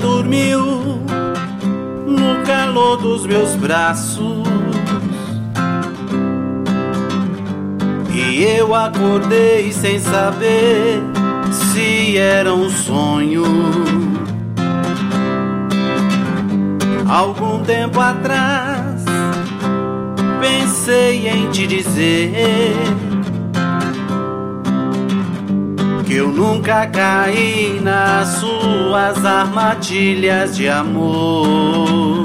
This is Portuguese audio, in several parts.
dormiu no calor dos meus braços e eu acordei sem saber se era um sonho. Algum tempo atrás pensei em te dizer que eu nunca caí nas suas armadilhas de amor.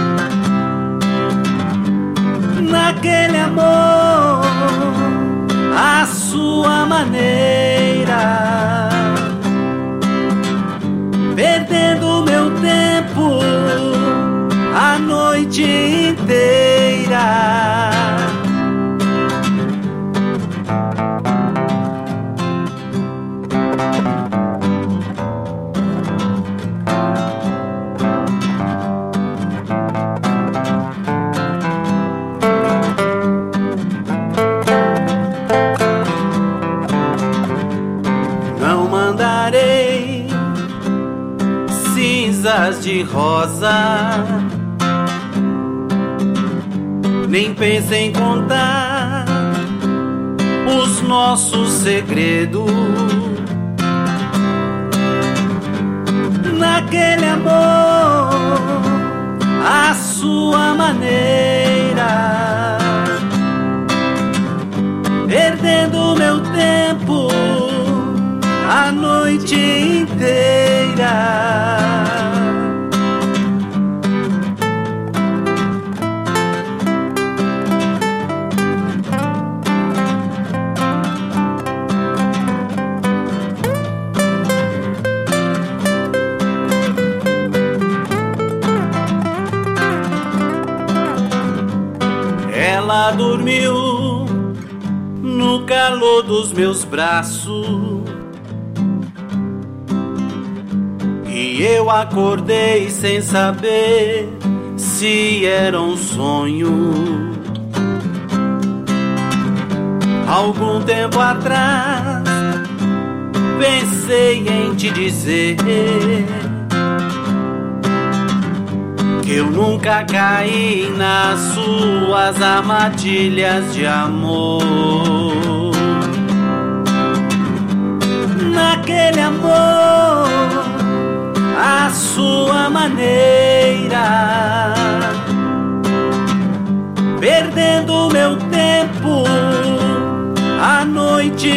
Naquele amor, à sua maneira, perdendo meu tempo a noite inteira. Não mandarei cinzas de rosa, nem pense em contar os nossos segredos. Naquele amor, à sua maneira, perdendo meu tempo a noite inteira. Ela dormiu no calor dos meus braços e eu acordei sem saber se era um sonho. Algum tempo atrás pensei em te dizer que eu nunca caí nas suas armadilhas de amor. Naquele amor, à sua maneira, perdendo meu tempo a noite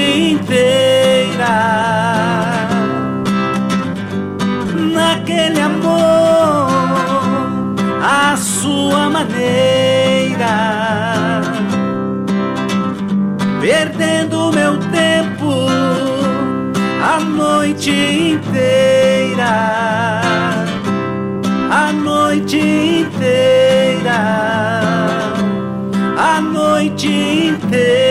inteira. Naquele amor, à sua maneira, perdendo meu tempo a noite inteira. A noite inteira. A noite inteira.